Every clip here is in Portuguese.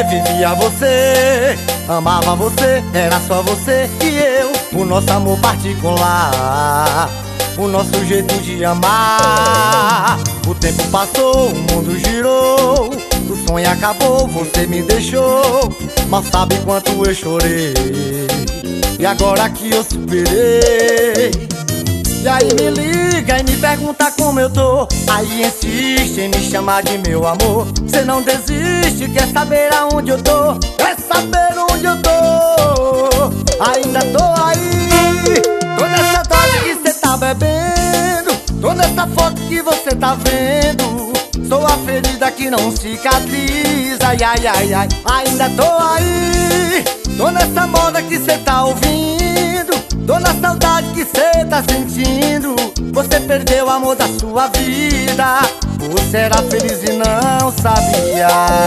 vivia você, amava você, era só você e eu. O nosso amor particular, o nosso jeito de amar. O tempo passou, o mundo girou, o sonho acabou, você me deixou. Mal sabe quanto eu chorei, e agora que eu superei. E aí me liga e me pergunta como eu tô, aí insiste em me chamar de meu amor. Cê não desiste, quer saber aonde eu tô, quer saber onde eu tô. Ainda tô aí, tô nessa dose que cê tá bebendo, tô nessa foto que você tá vendo. Sou a ferida que não cicatriza, ai, ai, ai, ai. Ainda tô aí, tô nessa moda que cê tá ouvindo, tô na saudade que cê tá sentindo. Você perdeu o amor da sua vida, você era feliz e não sabia.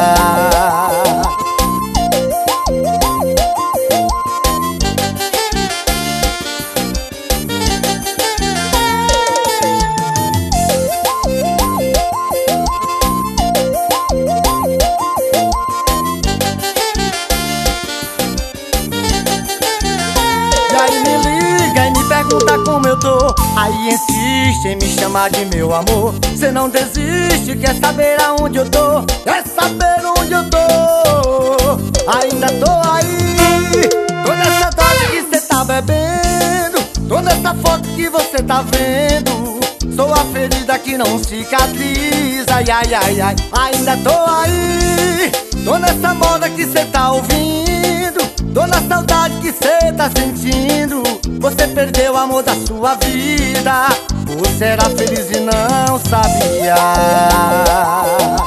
Pergunta como eu tô, aí insiste em me chamar de meu amor. Cê não desiste, quer saber aonde eu tô, quer saber onde eu tô. Ainda tô aí, tô nessa dose que cê tá bebendo, tô nessa foto que você tá vendo. Sou a ferida que não cicatriza, ai, ai, ai, ai. Ainda tô aí, tô nessa moda que cê tá ouvindo, tô na saudade que cê tá sentindo. Você perdeu o amor da sua vida, você era feliz e não sabia.